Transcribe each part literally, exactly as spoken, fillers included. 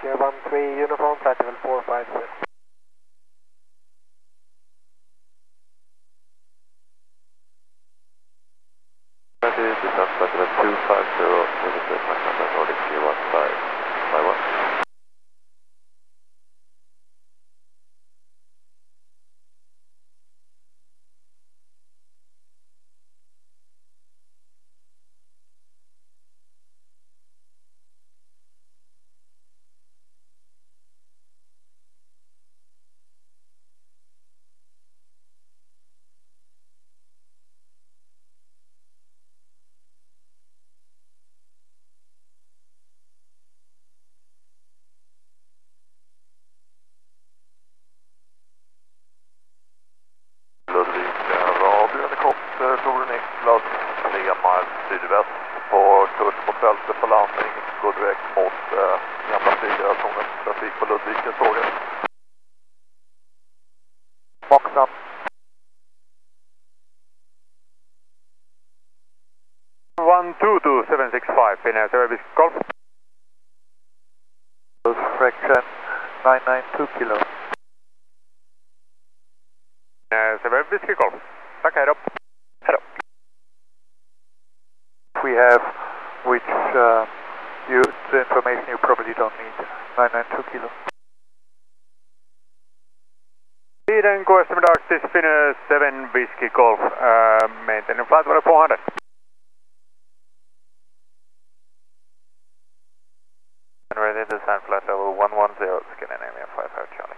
Sierra one three uniform, flight level four five zero. Descent flight level two five zero, Windows Mach number Nordic Sierra one five five one. Ludvika radio, helikopter, Tore Niklas, tre mile sydväst på kurs mot bälte på landning, går direkt mot eh, gamla flygledartornet, trafik på Ludvika sågen. Boxen. one two two seven six five, Finnair Service Golf. Fraction nine nine two kilo. Finnair Service Golf. Tack, hej då. Hej då. We have, which uh, you, the information you probably don't need, nine nine two kilo. Sweden, go estimate Arctis, Finnair seven Whiskey Golf, uh, maintaining flight level four hundred. And ready to descend flight level one one zero, Scandinavia five five Charlie.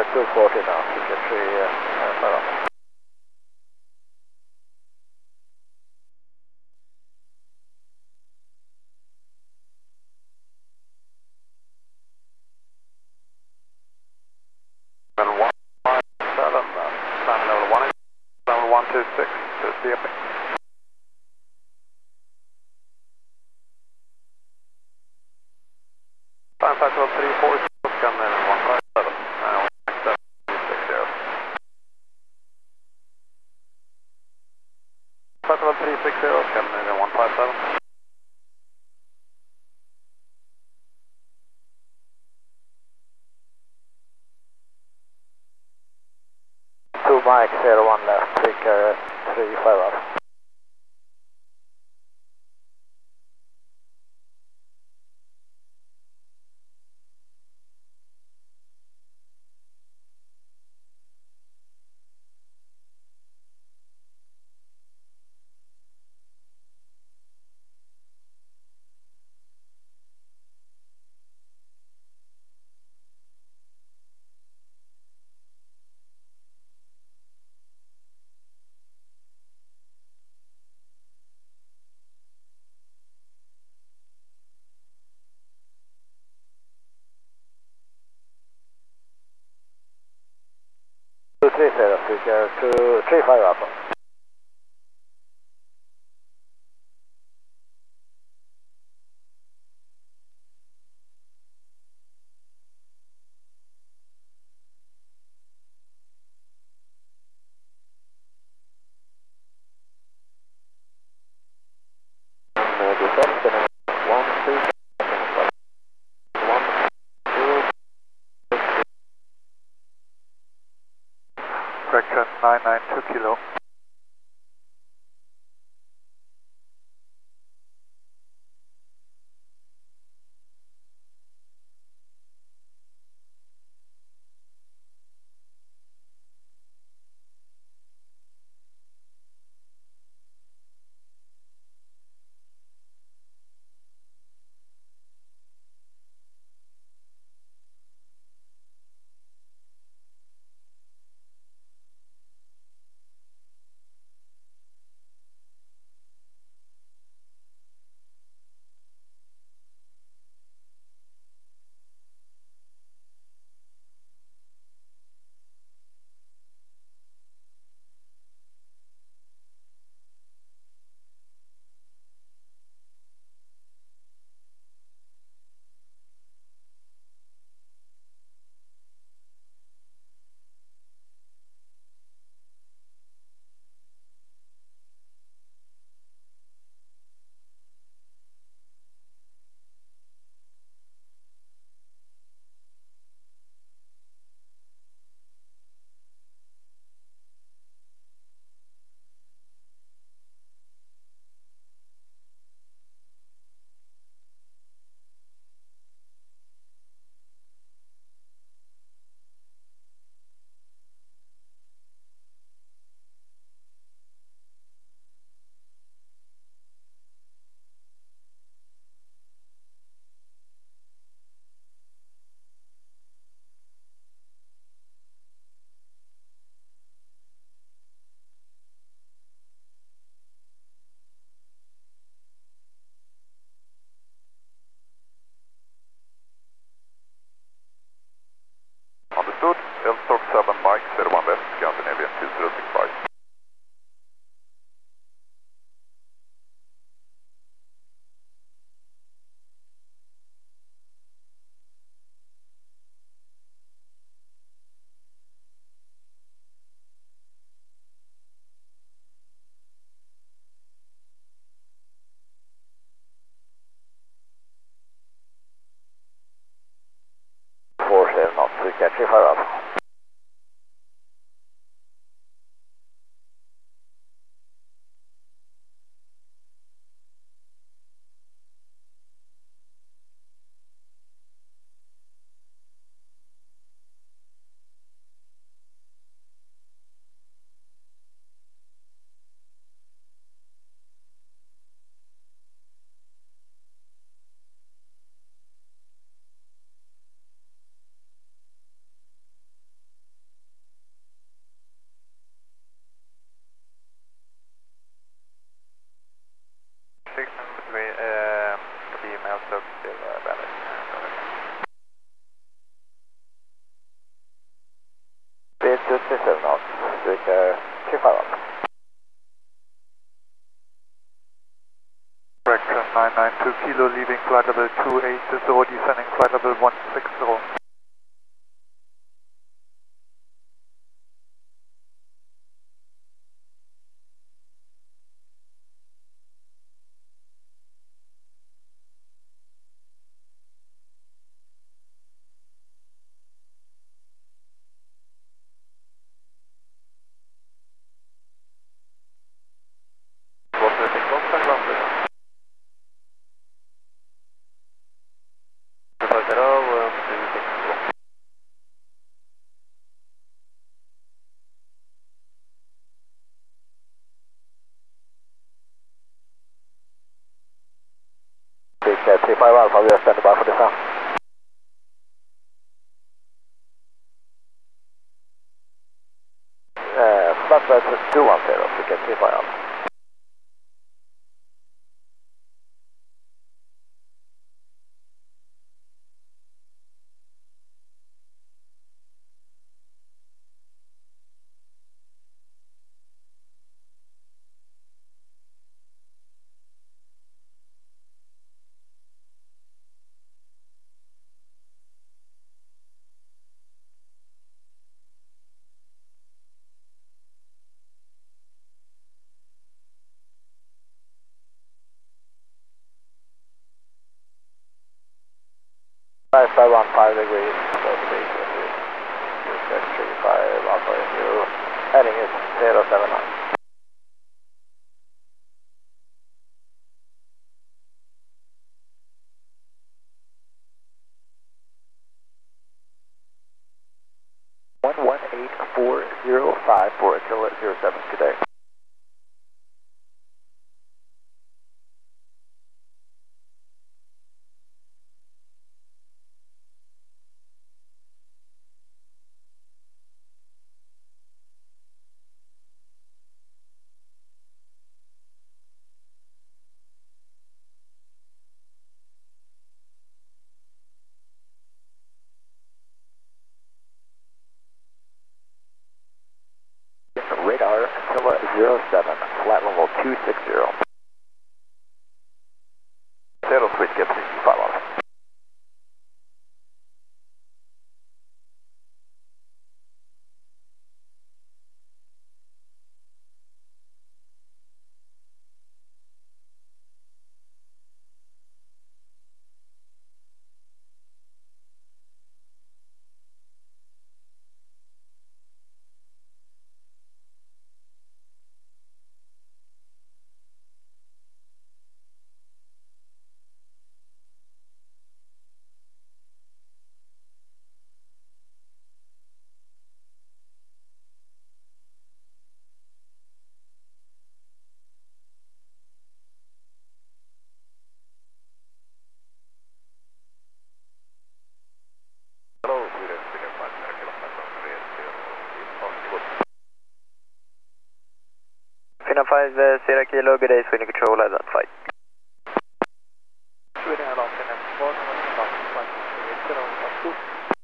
uh, two forty now, ticket three uh, five up. one five seven, uh, time level one, level one two six, to C F A. Time cycle three four zero, come in one five seven, and one seven six zero. Cycle three six zero, come in one five seven. Two Mike zero one left, ticker three five up. two three zero, ticker two three five up. Uh, descent, one two one two. Correction nine nine two kilo. nine two kilo, leaving flight level two eight zero, descending flight level one six zero. What's the thing on ground clear? two zero, um, two six zero. Big uh, three five Alpha, we are standing by for descent. Uh, flatbed two one zero, we get three five Alpha. five five one five degrees, close to three five Alpha in you, heading is zero seven nine. one one eight four zero five for Kilo zero seven, good day. Radar Kilo zero seven, flight level two six zero. Zero switch gets five Alpha. Hello, Sweden, Sweden flight, kilometer three zero, good. Finna five zero kilo, good day, Sweden control, identified. Sweden Airlines, Finland, one one one eight zero, one two.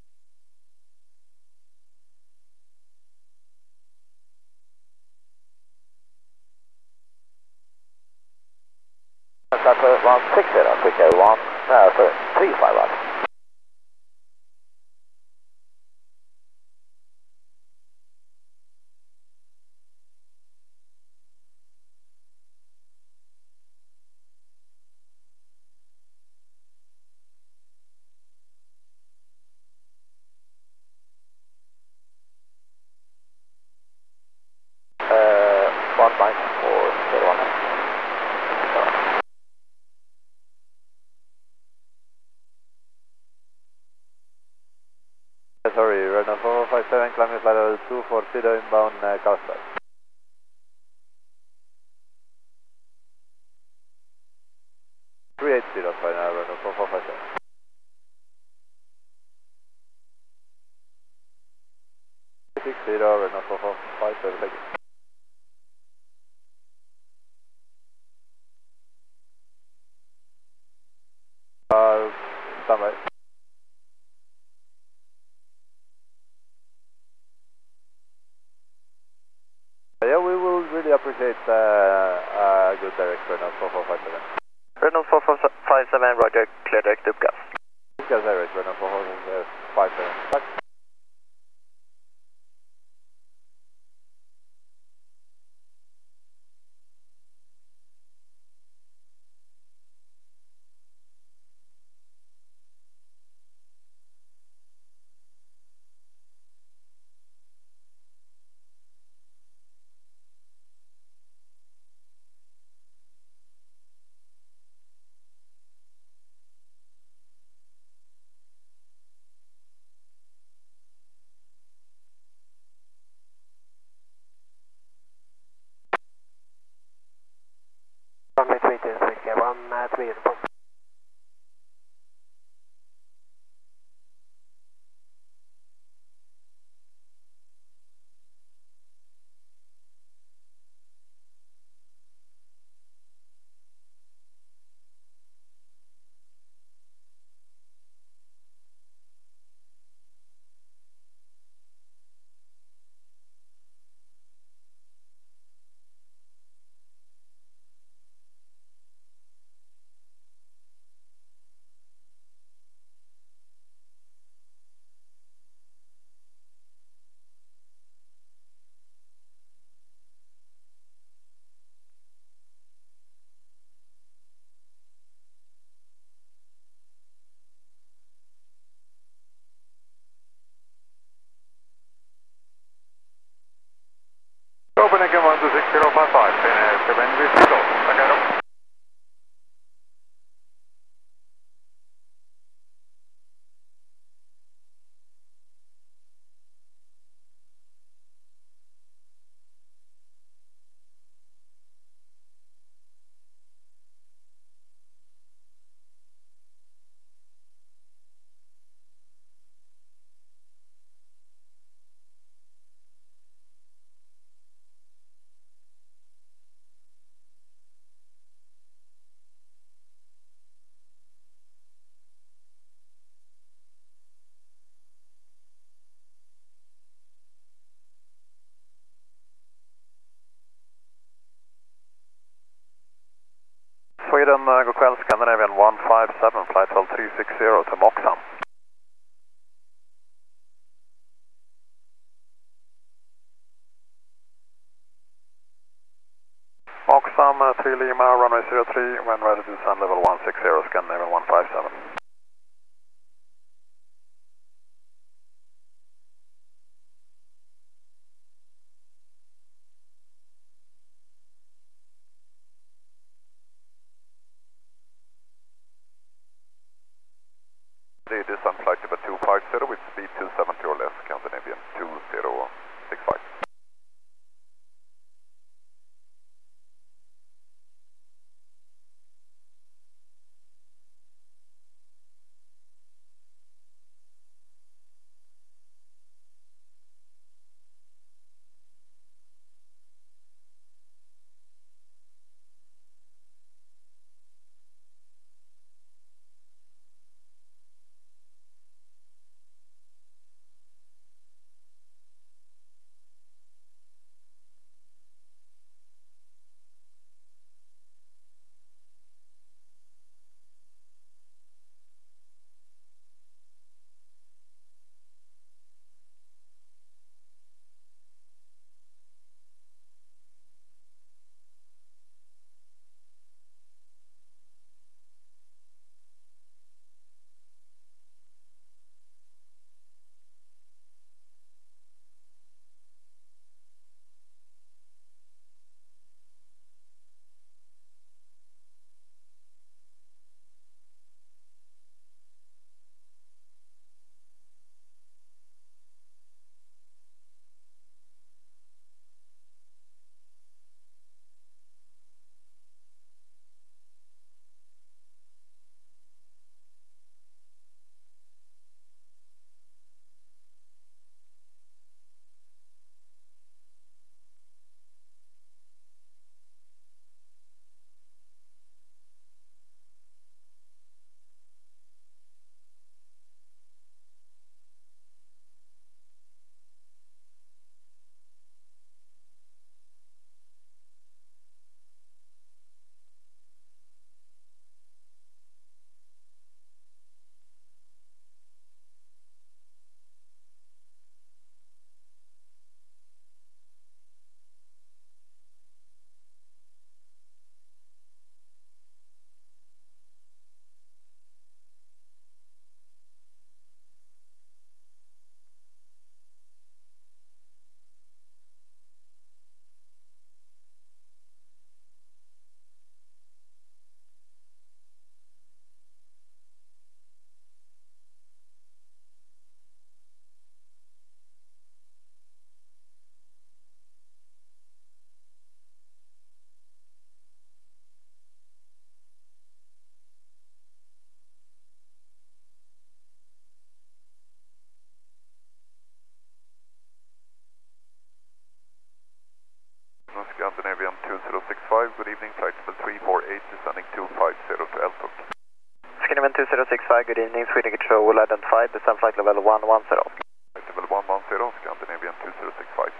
That's a one six zero, quick air one, uh, sorry, three five Alpha. Uh, one nine four zero one. Sorry, Renault four five seven, climbing flight level two four zero, inbound uh, Carlsbad. three eight zero, final Renault four four five seven. three six zero, Renault four four five seven, thank you. Uh, standby. Yeah, we will really appreciate uh, a good direct Renault four four five seven. Renault four five seven, Roger, clear direct uppgas. Uppgas Airways, Renault four five seven. Tack. Runway three two, six, one, uh, three uniform. Copenhagen one two six zero five five, Finnair seven Whiskey Golf. Tackar då. Sweden, uh, god kväll, Scandinavian one five seven, flight level three six zero to Moxham. Moxham, uh, three Lima, runway zero three, when ready to descend level one six zero, Scandinavian one five seven. The descent flight number two five zero with speed two seventy or less, Scandinavian two zero six five. five, good evening, flight level three four eight, descending two five zero to Eltuk. Skinnyman two zero six five, good evening, Sweden control identified, descend flight level one one zero. Flight level one one zero, Scandinavian two zero six five.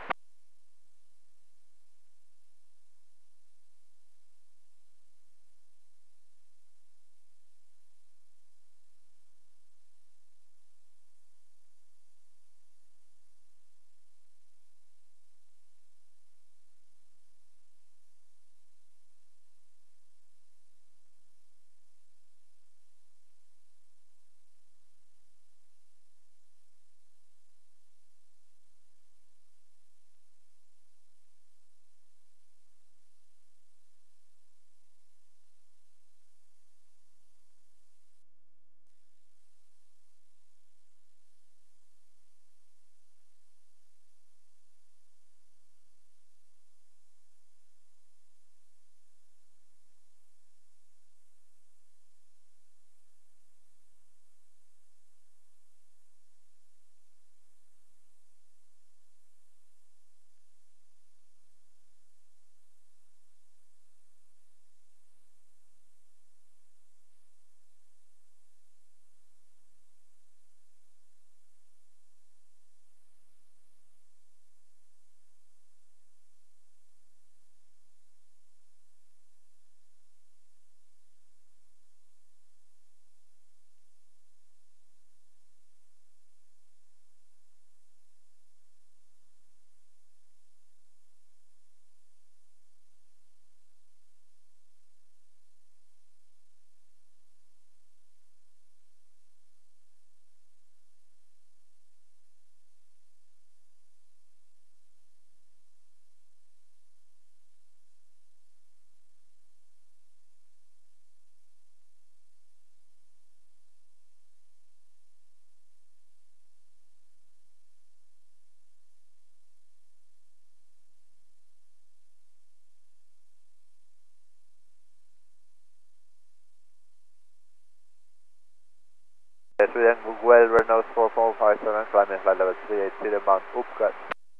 Sweden well Renault four four five seven, climbing flight level three eight zero, Mount Upgrad.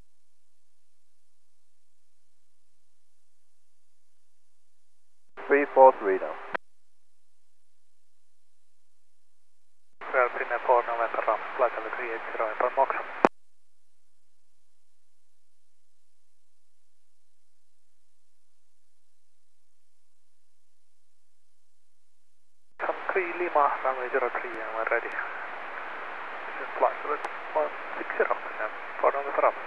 three four three now. Well, Finnair four November ramp, flight level three eight zero, Airport Moxa. Come three Lima, runway zero three, and we're ready. This is flight level one six zero, Finnair four November ramp.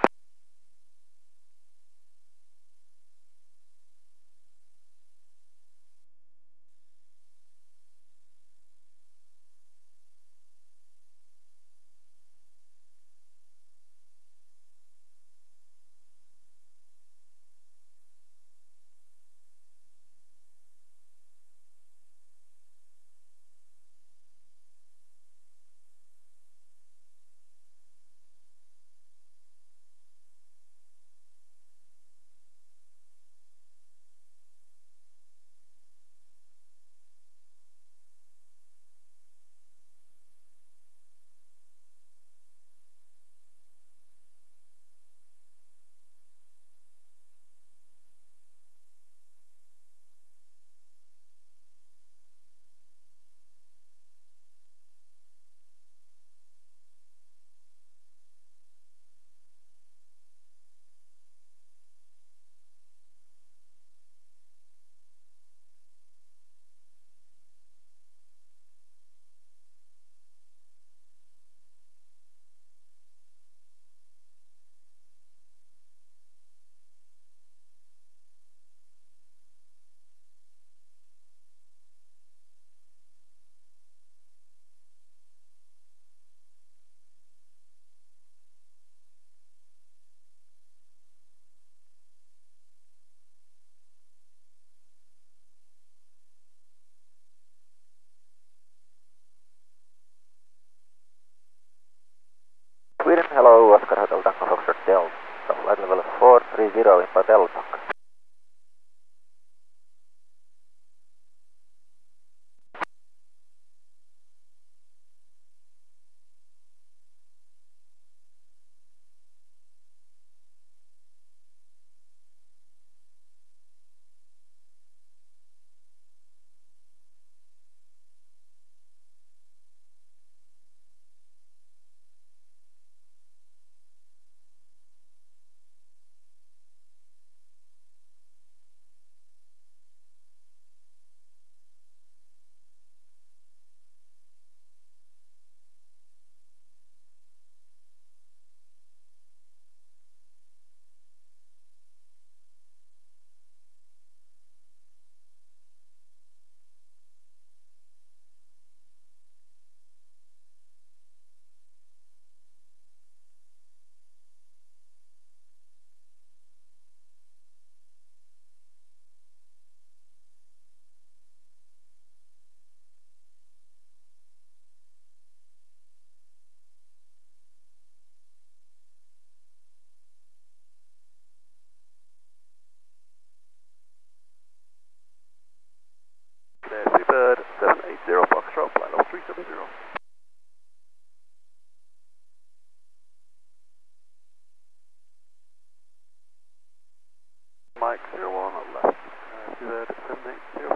Z seven eight zero.